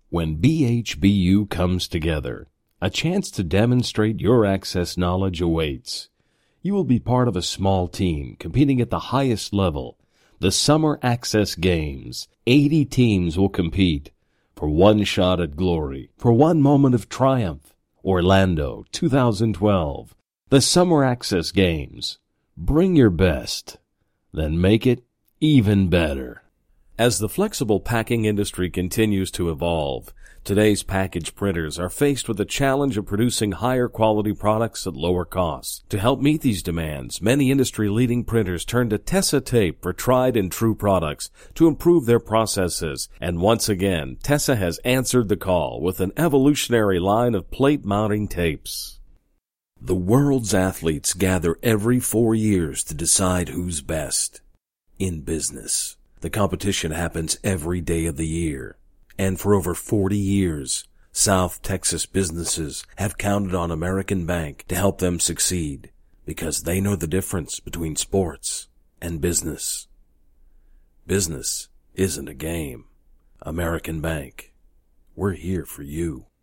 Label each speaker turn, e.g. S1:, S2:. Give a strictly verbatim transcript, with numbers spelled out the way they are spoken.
S1: When B H B U comes together, a chance to demonstrate your Access knowledge awaits. You will be part of a small team competing at the highest level, the Summer Access Games. eighty teams will compete for one shot at glory, for one moment of triumph. Orlando two thousand twelve, the Summer Access Games. Bring your best, then make it even better. As the flexible packing industry continues to evolve, today's package printers are faced with the challenge of producing higher quality products at lower costs. To help meet these demands, many industry-leading printers turn to Tessa Tape for tried and true products to improve their processes. And once again, Tessa has answered the call with an evolutionary line of plate mounting tapes. The world's athletes gather every four years to decide who's best. In business, the competition happens every day of the year. And for over forty years, South Texas businesses have counted on American Bank to help them succeed because they know the difference between sports and business. Business isn't a game. American Bank, we're here for you.